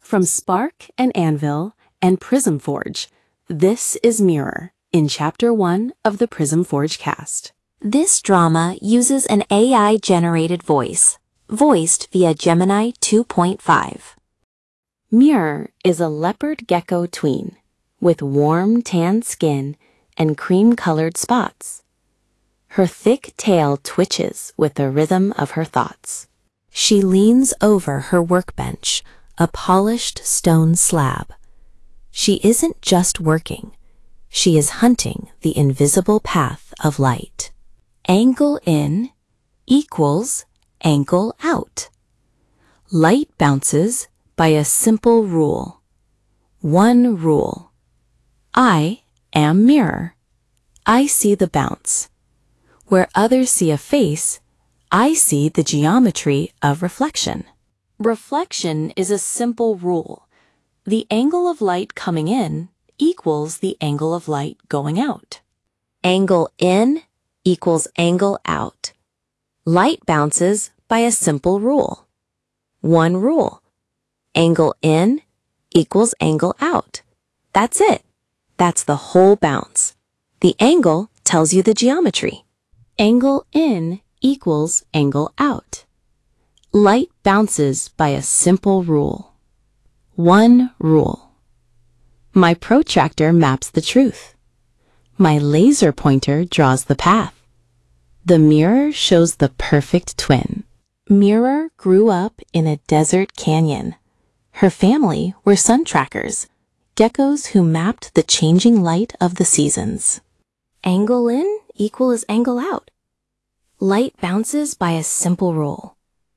From Spark and Anvil and Prism Forge, this is Mirror in Chapter 1 of the Prism Forge cast. This drama uses an AI-generated voice, voiced via Gemini 2.5. Mirror is a leopard gecko tween with warm tan skin and cream-colored spots. Her thick tail twitches with the rhythm of her thoughts. She leans over her workbench, a polished stone slab. She isn't just working. She is hunting the invisible path of light. Angle in equals angle out. Light bounces by a simple rule. One rule. I am mirror. I see the bounce. Where others see a face, I see the geometry of reflection. Reflection is a simple rule. The angle of light coming in equals the angle of light going out. Angle in equals angle out. Light bounces by a simple rule. One rule. Angle in equals angle out. That's it. That's the whole bounce. The angle tells you the geometry. Angle in equals angle out. Light bounces by a simple rule. One rule. My protractor maps the truth. My laser pointer draws the path. The mirror shows the perfect twin. Mirror grew up in a desert canyon. Her family were sun trackers, geckos who mapped the changing light of the seasons. Angle in equals angle out. Light bounces by a simple rule.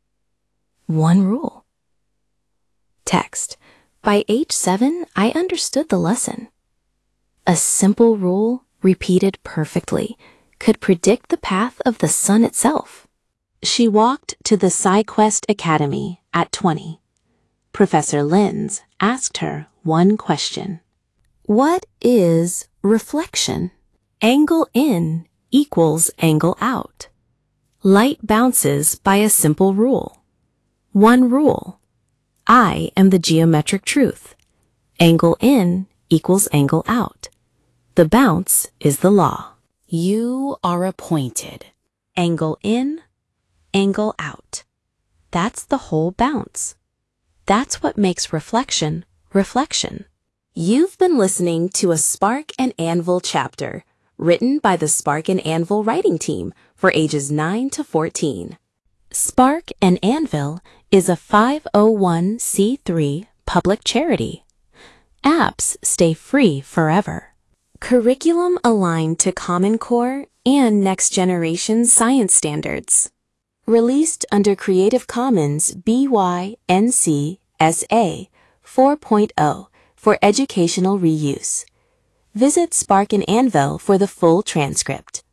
One rule. Text. By age 7, I understood the lesson. A simple rule, repeated perfectly, could predict the path of the sun itself. She walked to the SciQuest Academy at 20. Professor Linz asked her one question. What is reflection? Angle in equals angle out. Light bounces by a simple rule. One rule. I am the geometric truth. Angle in equals angle out. The bounce is the law. You are appointed. Angle in, angle out. That's the whole bounce. That's what makes reflection, reflection. You've been listening to a Spark and Anvil chapter, written by the Spark and Anvil writing team for ages 9 to 14. Spark and Anvil is a 501c3 public charity. Apps stay free forever. Curriculum aligned to Common Core and next generation science standards. Released under Creative Commons BY-NC SA 4.0 for educational reuse. Visit Spark and Anvil for the full transcript.